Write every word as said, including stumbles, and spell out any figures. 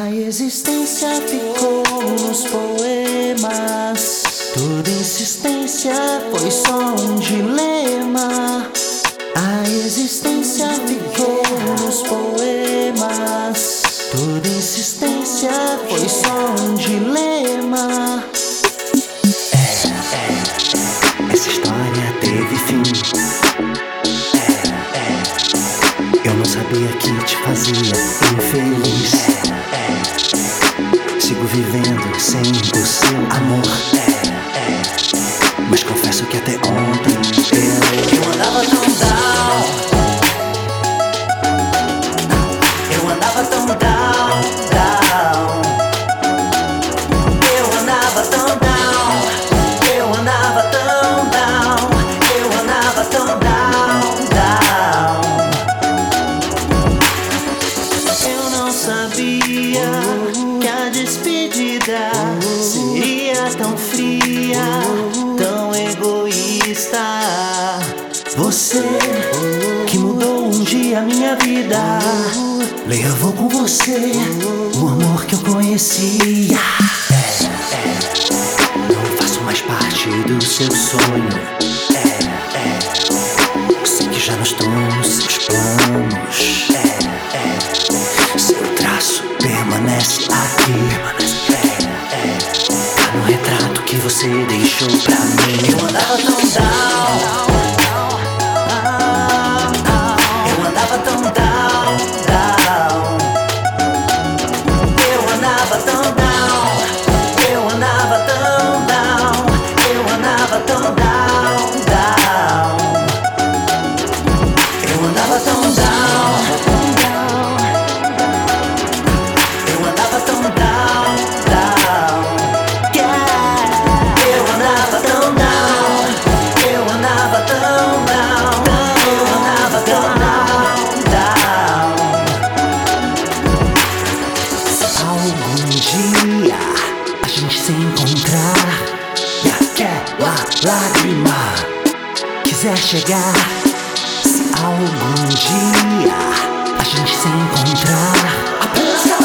A existência ficou nos poemas. Toda insistência foi só um dilema. A existência ficou nos poemas. Toda insistência foi só um dilema. É, é, essa história teve fim. É, é, eu não sabia que te fazia infeliz. É, é, sigo vivendo sem o seu amor. É, é, mas confesso que até ontem eu, eu andava tão down. Eu andava tão down, down. Eu andava tão down. Eu andava tão down. Eu andava tão down, down. Eu não sabia que a despedida seria tão fria, tão egoísta. Você que mudou um dia a minha vida, levou com você o amor que eu conhecia. É, é, não faço mais parte do seu sonho. É, é, sei que já não estou nos seus planos. É, é, seu traço permanece aqui. É, é, tá no retrato que você deixou pra mim. Eu andava tão down. Eu andava tão down, down. Eu andava tão down. Eu andava tão down. Eu andava tão down, down. Eu andava tão down. Eu andava tão down, down. Yeah. Eu andava tão down. Eu andava tão down. Eu andava tão down, down. Algum dia a gente se encontrar e aquela lágrima quiser chegar. Se algum dia a gente se encontrar, apenas